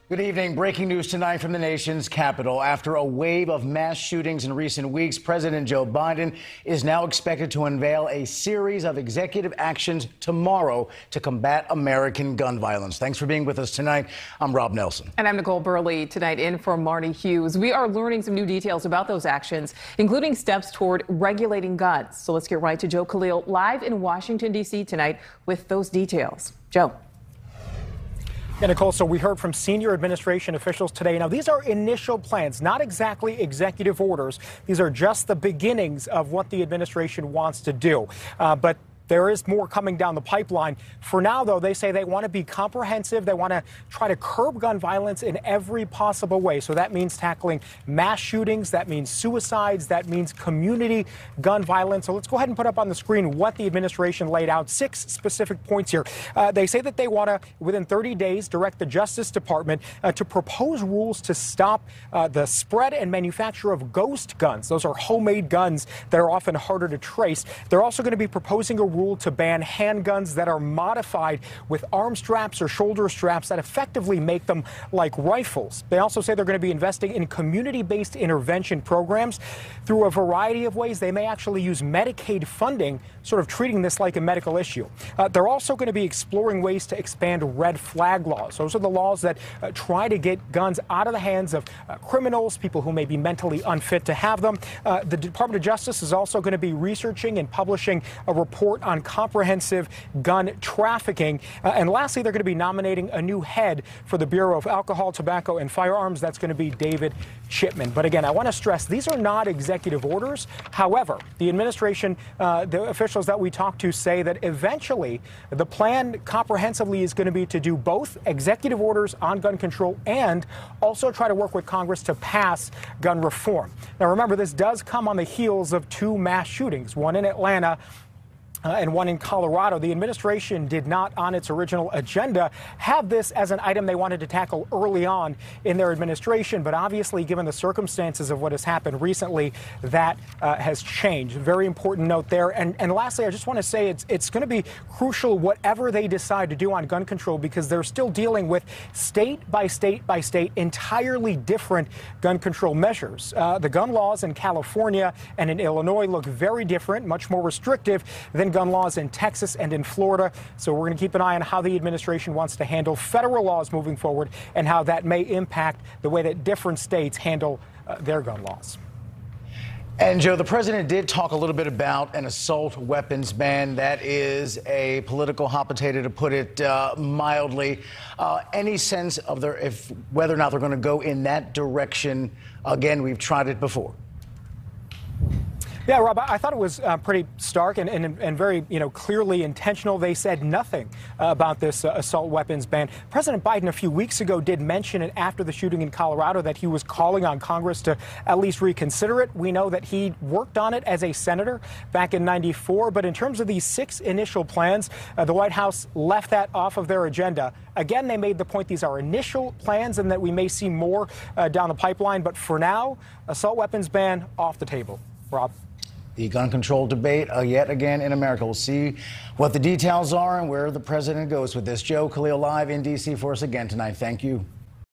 Good evening. Breaking news tonight from the nation's capital. After a wave of mass shootings in recent weeks, President Joe Biden is now expected to unveil a series of executive actions tomorrow to combat American gun violence. Thanks for being with us tonight. I'm Rob Nelson. And I'm Nicole Burley. Tonight in for Marty Hughes. We are learning some new details about those actions, including steps toward regulating guns. So let's get right to Joe Khalil live in Washington, D.C. tonight with those details. Joe. Yeah, Nicole, so we heard from senior administration officials today. Now, these are initial plans, not exactly executive orders. These are just the beginnings of what the administration wants to do. But there is more coming down the pipeline. For now, though, they say they want to be comprehensive. They want to try to curb gun violence in every possible way. So that means tackling mass shootings. That means suicides. That means community gun violence. So let's go ahead and put up on the screen what the administration laid out. 6 specific points here. They say that they want to, within 30 days, direct the Justice Department to propose rules to stop the spread and manufacture of ghost guns. Those are homemade guns that are often harder to trace. They're also going to be proposing a rule to ban handguns that are modified with arm straps or shoulder straps that effectively make them like rifles. They also say they're going to be investing in community-based intervention programs through a variety of ways. They may actually use Medicaid funding, sort of treating this like a medical issue. They're also going to be exploring ways to expand red flag laws. Those are the laws that try to get guns out of the hands of criminals, people who may be mentally unfit to have them. The Department of Justice is also going to be researching and publishing a report on comprehensive gun trafficking. And lastly, they're going to be nominating a new head for the Bureau of Alcohol, Tobacco, and Firearms. That's going to be David Chipman. But again, I want to stress these are not executive orders. However, the administration, the officials that we talked to say that eventually the plan comprehensively is going to be to do both executive orders on gun control and also try to work with Congress to pass gun reform. Now, remember, this does come on the heels of 2 mass shootings, one in Atlanta and one in Colorado. The administration did not, on its original agenda, have this as an item they wanted to tackle early on in their administration. But obviously, given the circumstances of what has happened recently, that has changed. Very important note there. And lastly, I just want to say it's going to be crucial whatever they decide to do on gun control, because they're still dealing with state by state by state entirely different gun control measures. The gun laws in California and in Illinois look very different, much more restrictive than gun laws in Texas and in Florida. So we're going to keep an eye on how the administration wants to handle federal laws moving forward and how that may impact the way that different states handle their gun laws. And, Joe, the president did talk a little bit about an assault weapons ban. That is a political hot potato, to put it mildly. Any sense of whether or not they're going to go in that direction? Again, we've tried it before. Yeah, Rob, I thought it was pretty stark and very, clearly intentional. They said nothing about this assault weapons ban. President Biden a few weeks ago did mention it after the shooting in Colorado that he was calling on Congress to at least reconsider it. We know that he worked on it as a senator back in '94. But in terms of these 6 initial plans, the White House left that off of their agenda. Again, they made the point these are initial plans and that we may see more down the pipeline. But for now, assault weapons ban off the table. Rob. The gun control debate yet again in America. We'll see what the details are and where the president goes with this. Joe Khalil live in D.C. for us again tonight. Thank you.